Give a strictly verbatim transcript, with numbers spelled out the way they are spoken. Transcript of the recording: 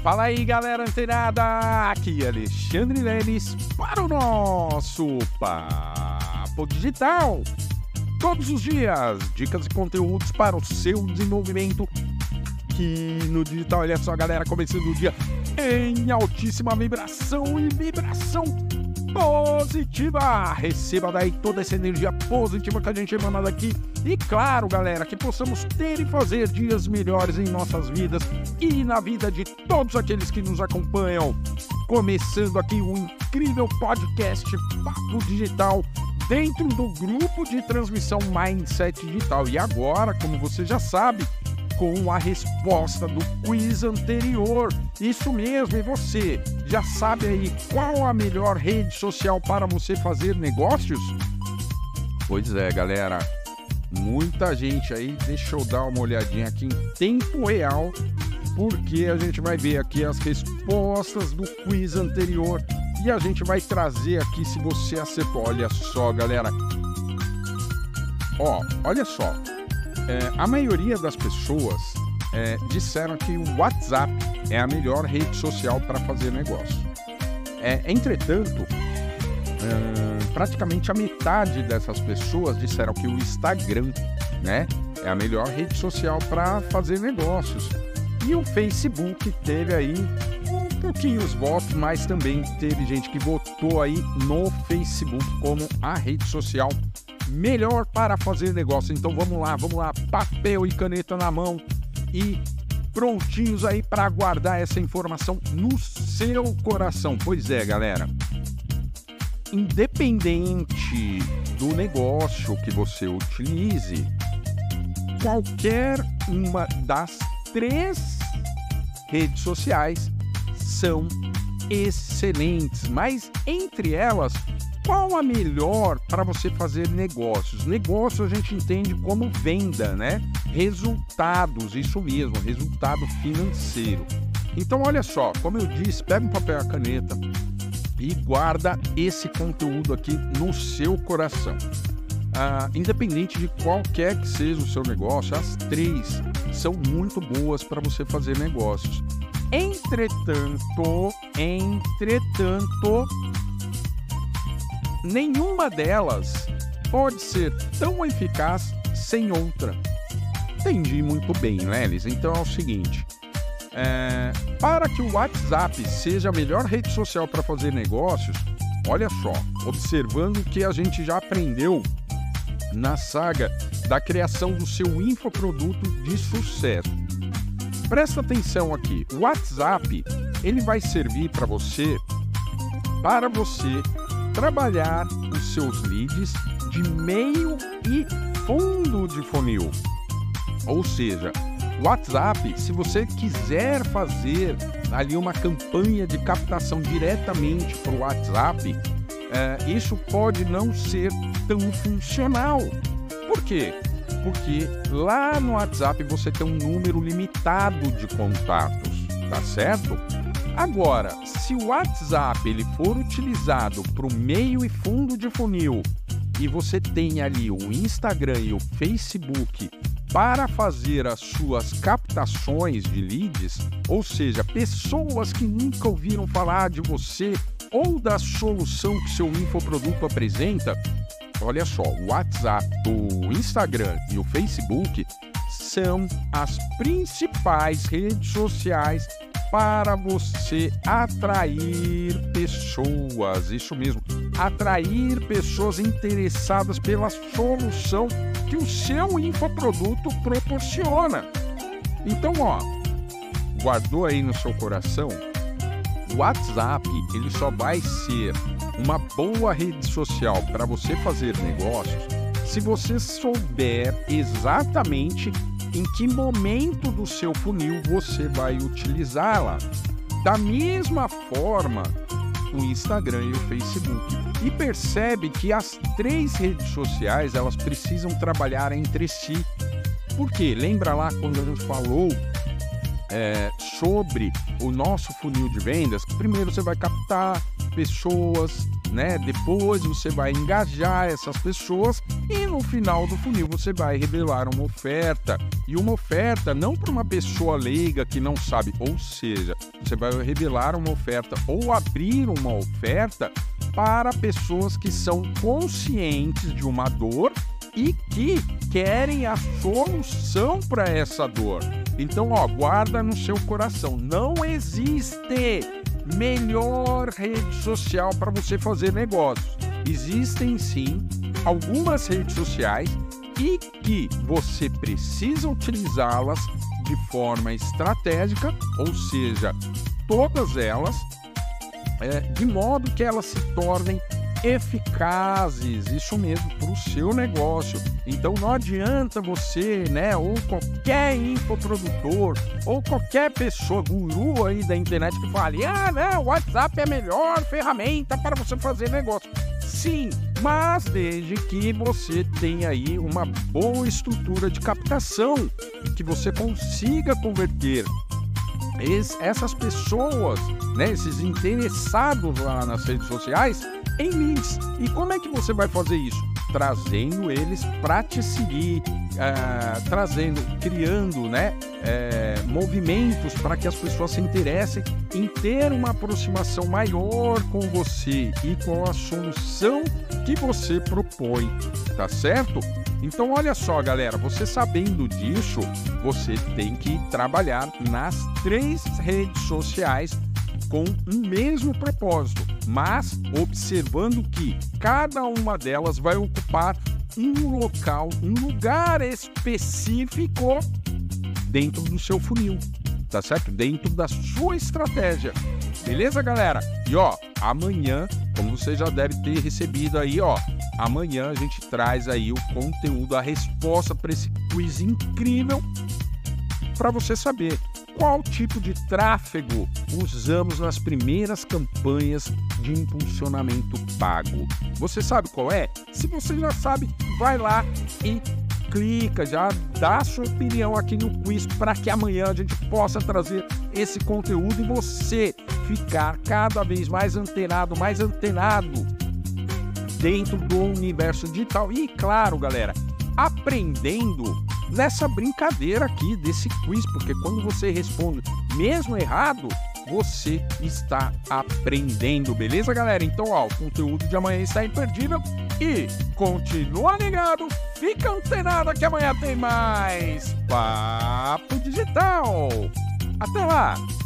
Fala aí, galera antenada! Aqui é Alexandre Leles para o nosso Papo Digital. Todos os dias, dicas e conteúdos para o seu desenvolvimento aqui no digital. Olha só, galera, começando o dia em altíssima vibração e vibração positiva. Receba daí toda essa energia positiva que a gente emana daqui. E claro, galera, que possamos ter e fazer dias melhores em nossas vidas e na vida de todos aqueles que nos acompanham. Começando aqui um incrível podcast Papo Digital dentro do grupo de transmissão Mindset Digital. E agora, como você já sabe, com a resposta do quiz anterior. Isso mesmo, e você já sabe aí qual a melhor rede social para você fazer negócios? Pois é, galera, muita gente aí, deixa eu dar uma olhadinha aqui em tempo real, porque a gente vai ver aqui as respostas do quiz anterior e a gente vai trazer aqui se você acertou. Olha só, galera, ó, olha só. É, a maioria das pessoas é, disseram que o WhatsApp é a melhor rede social para fazer negócio. É, entretanto, é, praticamente a metade dessas pessoas disseram que o Instagram, né, é a melhor rede social para fazer negócios. E o Facebook teve aí um pouquinho os votos, mas também teve gente que votou aí no Facebook como a rede social melhor para fazer negócio. Então vamos lá, vamos lá, papel e caneta na mão e prontinhos aí para guardar essa informação no seu coração. Pois é, galera, independente do negócio que você utilize, qualquer uma das três redes sociais são excelentes, mas entre elas, qual a melhor para você fazer negócios? Negócio a gente entende como venda, né? Resultados, isso mesmo, resultado financeiro. Então, olha só, como eu disse, pega um papel e a caneta e guarda esse conteúdo aqui no seu coração. Ah, independente de qualquer que seja o seu negócio, as três são muito boas para você fazer negócios. Entretanto, entretanto, nenhuma delas pode ser tão eficaz sem outra. Entendi muito bem, Lelis. Então é o seguinte, é, para que o WhatsApp seja a melhor rede social para fazer negócios, olha só, observando o que a gente já aprendeu na saga da criação do seu infoproduto de sucesso. Presta atenção aqui, o WhatsApp, ele vai servir para você, para você trabalhar os seus leads de meio e fundo de funil. Ou seja, o WhatsApp, se você quiser fazer ali uma campanha de captação diretamente para o WhatsApp, é, isso pode não ser tão funcional. Por quê? Porque lá no WhatsApp você tem um número limitado de contatos, tá certo? Agora, se o WhatsApp ele for utilizado para o meio e fundo de funil e você tem ali o Instagram e o Facebook para fazer as suas captações de leads, ou seja, pessoas que nunca ouviram falar de você ou da solução que seu infoproduto apresenta, olha só, o WhatsApp, o Instagram e o Facebook são as principais redes sociais para você atrair pessoas, isso mesmo, atrair pessoas interessadas pela solução que o seu infoproduto proporciona. Então, ó, guardou aí no seu coração, o WhatsApp, ele só vai ser uma boa rede social para você fazer negócios se você souber exatamente em que momento do seu funil você vai utilizá-la. Da mesma forma, o Instagram e o Facebook. E percebe que as três redes sociais, elas precisam trabalhar entre si. Por quê? Lembra lá quando a gente falou é, sobre o nosso funil de vendas, primeiro você vai captar pessoas, né? Depois você vai engajar essas pessoas e no final do funil você vai revelar uma oferta. E uma oferta não para uma pessoa leiga que não sabe, ou seja, você vai revelar uma oferta ou abrir uma oferta para pessoas que são conscientes de uma dor e que querem a solução para essa dor. Então, ó, guarda no seu coração, não existe melhor rede social para você fazer negócios. Existem sim algumas redes sociais e que você precisa utilizá-las de forma estratégica, ou seja, todas elas, é, de modo que elas se tornem eficazes, isso mesmo, para o seu negócio. Então não adianta você, né, ou qualquer infoprodutor, ou qualquer pessoa, guru aí da internet que fale, ah, não, o WhatsApp é a melhor ferramenta para você fazer negócio. Sim, mas desde que você tenha aí uma boa estrutura de captação e que você consiga converter essas pessoas, né, esses interessados lá nas redes sociais, em leads. E como é que você vai fazer isso? Trazendo eles para te seguir, uh, trazendo, criando, né, uh, movimentos para que as pessoas se interessem em ter uma aproximação maior com você e com a solução que você propõe, tá certo? Então olha só, galera, você sabendo disso, você tem que trabalhar nas três redes sociais com o mesmo propósito, mas observando que cada uma delas vai ocupar um local, um lugar específico dentro do seu funil, tá certo? Dentro da sua estratégia. Beleza, galera? E ó, amanhã, como você já deve ter recebido aí, ó, amanhã a gente traz aí o conteúdo, a resposta para esse quiz incrível para você saber qual tipo de tráfego usamos nas primeiras campanhas de impulsionamento pago. Você sabe qual é? Se você já sabe, vai lá e clica, já dá sua opinião aqui no quiz para que amanhã a gente possa trazer esse conteúdo e você ficar cada vez mais antenado, mais antenado dentro do universo digital. E claro, galera, aprendendo nessa brincadeira aqui desse quiz, porque quando você responde mesmo errado, você está aprendendo, beleza, galera? Então, ó, o conteúdo de amanhã está imperdível e continua ligado, fica antenado que amanhã tem mais Papo Digital. Até lá!